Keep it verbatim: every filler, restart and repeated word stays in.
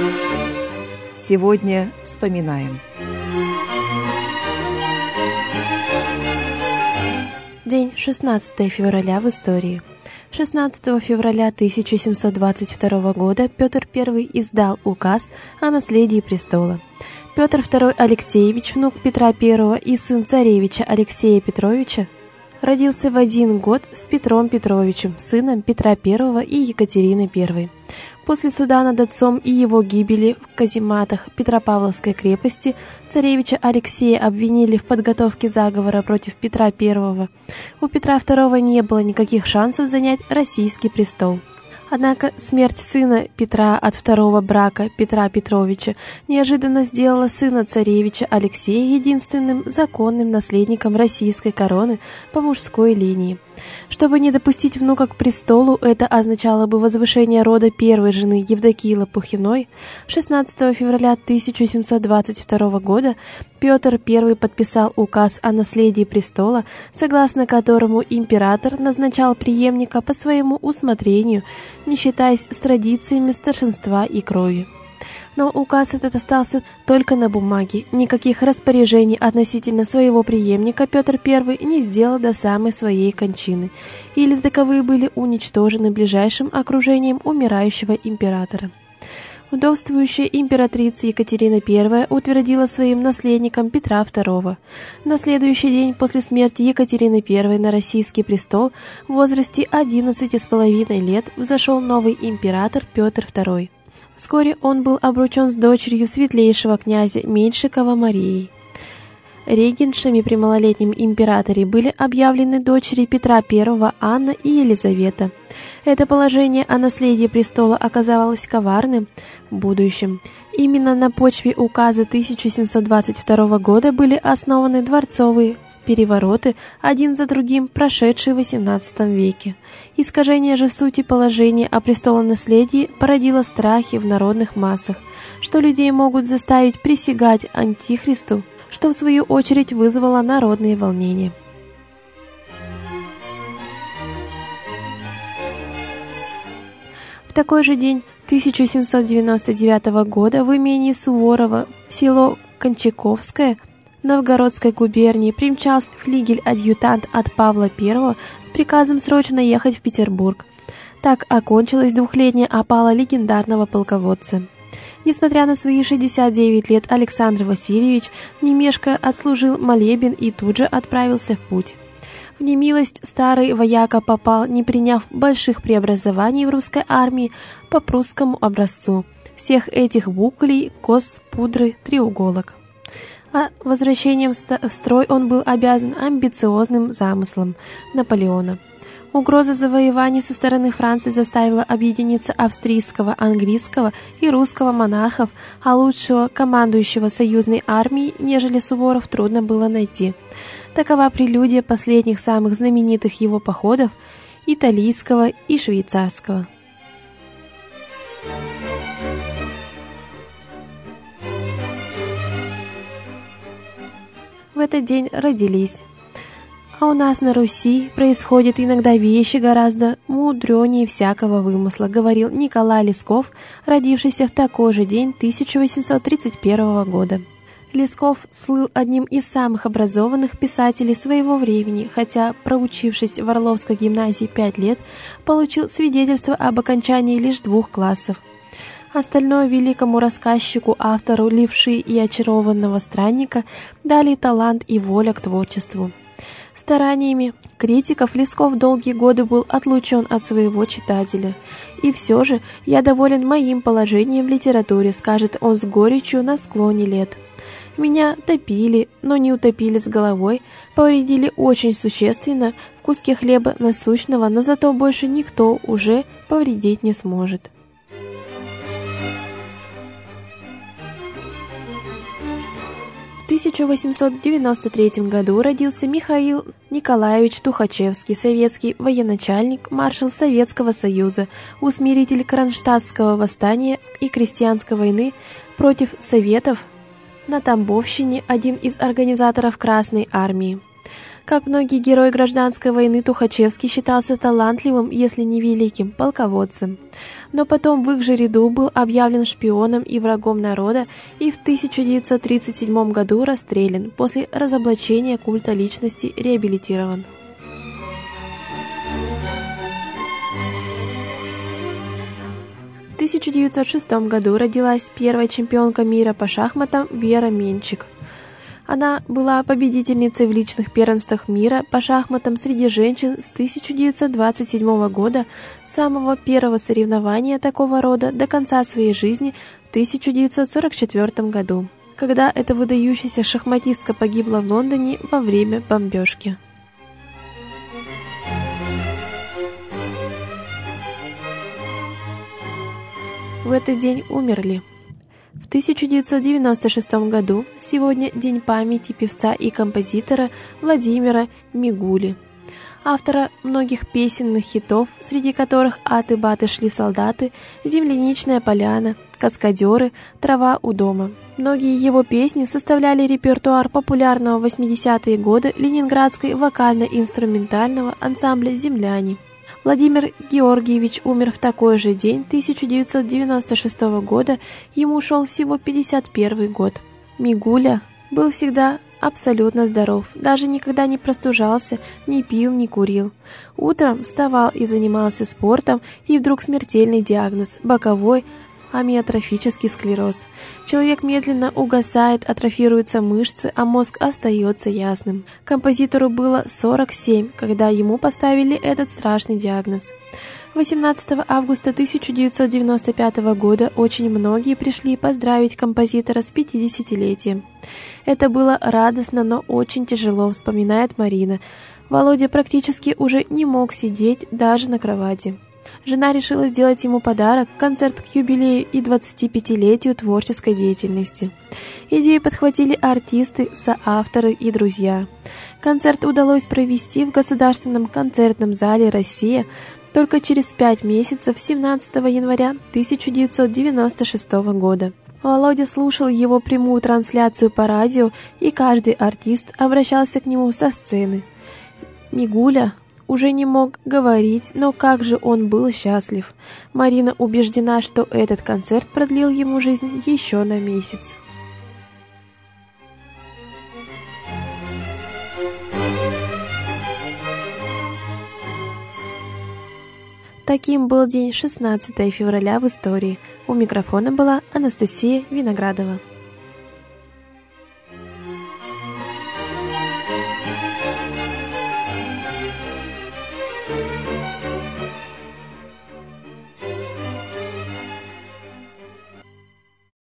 Сегодня вспоминаем. День шестнадцатое февраля в истории. шестнадцатого февраля тысяча семьсот двадцать второго года Петр Первый издал указ о наследии престола. Петр Второй Алексеевич, внук Петра Первого и сын царевича Алексея Петровича, родился в один год с Петром Петровичем, сыном Петра Первого и Екатерины Первой. После суда над отцом и его гибели в казематах Петропавловской крепости царевича Алексея обвинили в подготовке заговора против Петра Первого. У Петра Второго не было никаких шансов занять российский престол. Однако смерть сына Петра от второго брака Петра Петровича неожиданно сделала сына царевича Алексея единственным законным наследником российской короны по мужской линии. Чтобы не допустить внука к престолу, это означало бы возвышение рода первой жены Евдокии Лопухиной. шестнадцатого февраля тысяча семьсот двадцать второго года Петр Первый подписал указ о наследии престола, согласно которому император назначал преемника по своему усмотрению, не считаясь с традициями старшинства и крови. Но указ этот остался только на бумаге. Никаких распоряжений относительно своего преемника Петр Первый не сделал до самой своей кончины, или таковые были уничтожены ближайшим окружением умирающего императора. Вдовствующая императрица Екатерина Первая утвердила своим наследником Петра Второго. На следующий день после смерти Екатерины Первой на российский престол в возрасте одиннадцати с половиной лет взошел новый император Петр Второй. Вскоре он был обручен с дочерью светлейшего князя Меньшикова Марией. Регеншами при малолетнем императоре были объявлены дочери Петра Первого Анна и Елизавета. Это положение о наследии престола оказалось коварным в будущем. Именно на почве указа тысяча семьсот двадцать второго года были основаны дворцовые перевороты, один за другим прошедшие в восемнадцатом веке. Искажение же сути положения о престолонаследии породило страхи в народных массах, что людей могут заставить присягать антихристу, что в свою очередь вызвало народные волнения. В такой же день тысяча семьсот девяносто девятого года в имении Суворова в село Кончаковское Новгородской губернии примчался флигель-адъютант от Павла Первого с приказом срочно ехать в Петербург. Так окончилась двухлетняя опала легендарного полководца. Несмотря на свои шестьдесят девять лет, Александр Васильевич, не мешкая, отслужил молебен и тут же отправился в путь. В немилость старый вояка попал, не приняв больших преобразований в русской армии по прусскому образцу. Всех этих буклей, кос, пудры, треуголок. А возвращением в строй он был обязан амбициозным замыслом Наполеона. Угроза завоеваний со стороны Франции заставила объединиться австрийского, английского и русского монархов, а лучшего командующего союзной армией, нежели Суворов, трудно было найти. Такова прелюдия последних самых знаменитых его походов – италийского и швейцарского. В этот день родились. А у нас на Руси происходят иногда вещи гораздо мудренее всякого вымысла, говорил Николай Лесков, родившийся в такой же день тысяча восемьсот тридцать первого года. Лесков слыл одним из самых образованных писателей своего времени, хотя, проучившись в Орловской гимназии пять лет, получил свидетельство об окончании лишь двух классов. Остальное великому рассказчику, автору «Левши» и «Очарованного странника» дали талант и воля к творчеству. Стараниями критиков Лесков долгие годы был отлучен от своего читателя. И все же я доволен моим положением в литературе, скажет он с горечью на склоне лет. Меня топили, но не утопили с головой, повредили очень существенно в куске хлеба насущного, но зато больше никто уже повредить не сможет. В тысяча восемьсот девяносто третьем году родился Михаил Николаевич Тухачевский, советский военачальник, маршал Советского Союза, усмиритель Кронштадтского восстания и крестьянской войны против Советов на Тамбовщине, один из организаторов Красной Армии. Как многие герои гражданской войны, Тухачевский считался талантливым, если не великим, полководцем. Но потом в их же ряду был объявлен шпионом и врагом народа и в тысяча девятьсот тридцать седьмом году расстрелян, после разоблачения культа личности реабилитирован. В тысяча девятьсот шестом году родилась первая чемпионка мира по шахматам Вера Менчик. Она была победительницей в личных первенствах мира по шахматам среди женщин с тысяча девятьсот двадцать седьмого года, с самого первого соревнования такого рода до конца своей жизни в тысяча девятьсот сорок четвёртом году, когда эта выдающаяся шахматистка погибла в Лондоне во время бомбежки. В этот день умерли. В тысяча девятьсот девяносто шестом году сегодня день памяти певца и композитора Владимира Мигули, автора многих песенных хитов, среди которых «Аты-баты шли солдаты», «Земляничная поляна», «Каскадеры», «Трава у дома». Многие его песни составляли репертуар популярного в восьмидесятые годы ленинградской вокально-инструментального ансамбля «Земляне». Владимир Георгиевич умер в такой же день тысяча девятьсот девяносто шестого года, ему шел всего пятьдесят первый год. Мигуля был всегда абсолютно здоров, даже никогда не простужался, не пил, не курил. Утром вставал и занимался спортом, и вдруг смертельный диагноз – боковой амиотрофический склероз. Человек медленно угасает, атрофируются мышцы, а мозг остается ясным. Композитору было сорок семь, когда ему поставили этот страшный диагноз. восемнадцатого августа тысяча девятьсот девяносто пятого года очень многие пришли поздравить композитора с пятидесятилетием. Это было радостно, но очень тяжело, вспоминает Марина. Володя практически уже не мог сидеть даже на кровати. Жена решила сделать ему подарок – концерт к юбилею и двадцатипятилетию творческой деятельности. Идею подхватили артисты, соавторы и друзья. Концерт удалось провести в Государственном концертном зале «Россия» только через пять месяцев, семнадцатого января тысяча девятьсот девяносто шестого года. Володя слушал его прямую трансляцию по радио, и каждый артист обращался к нему со сцены. Мигуля уже не мог говорить, но как же он был счастлив. Марина убеждена, что этот концерт продлил ему жизнь еще на месяц. Таким был день шестнадцатого февраля в истории. У микрофона была Анастасия Виноградова.